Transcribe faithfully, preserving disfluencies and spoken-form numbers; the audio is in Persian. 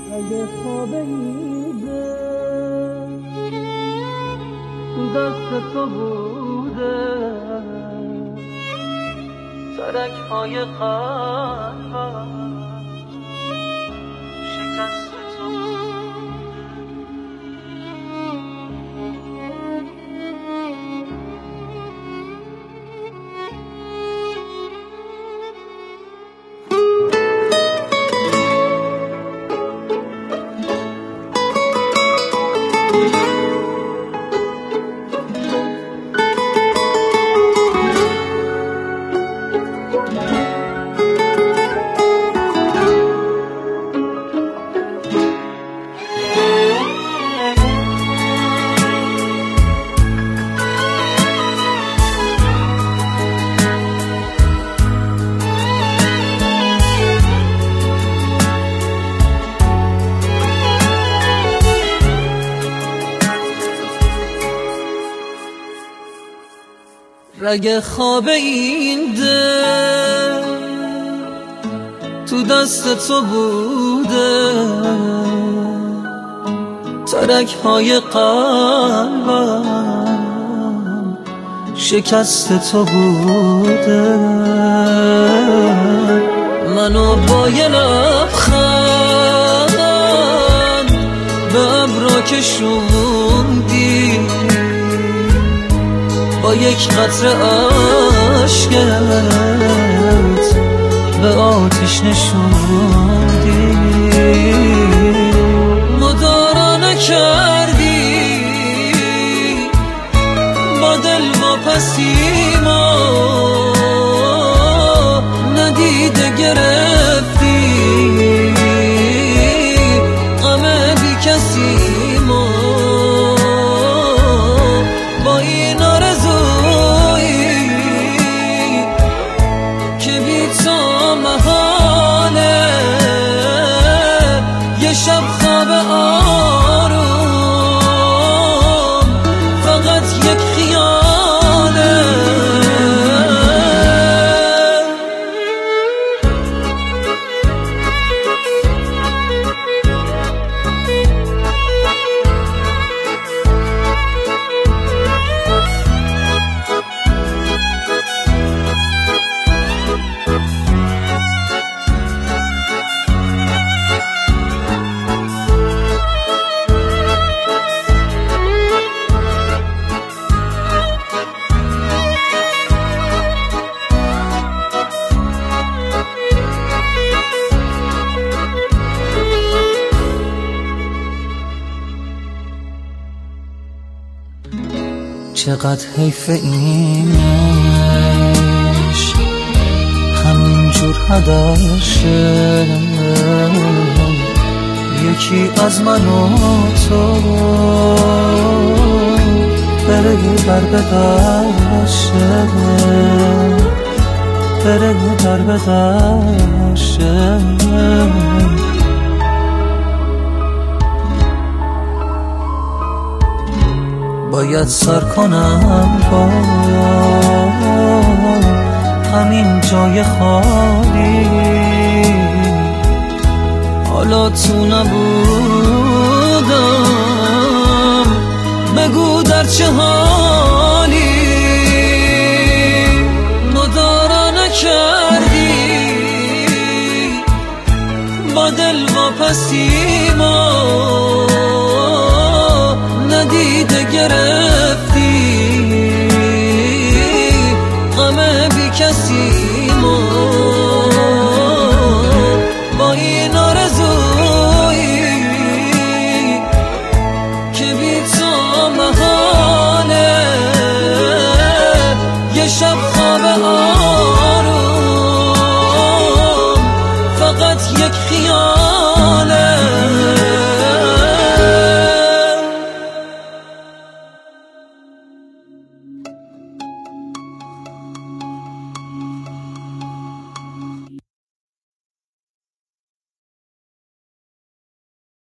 اگه خوابیده تو دست تو بوده ترک های قلبم شکست تو رگ خواب این دل تو دست تو بوده ترک های قلبم شکست تو بوده منو با یه لبخند به ابرا کشوندی با یک قطره عشقت به آتیش نشوندی مدارا نکردی با دل واپسی ما ندیده گرفتی غم بی کسی ما با این آرزویی که بی تو محاله یه شب خواب آروم فقط یک خیاله چقدر حیف اینش همینجور هدر شه یکی از من و تو بره بر به درشه بره بر به درشه باید سر کنم با همین جای خالی حالا تو نبودم بگو در چه حالی مدارا نکردی با دل واپسی ما ندیده گرفتی غم بی کسی ما با این آرزویی که بی تو محاله یه شب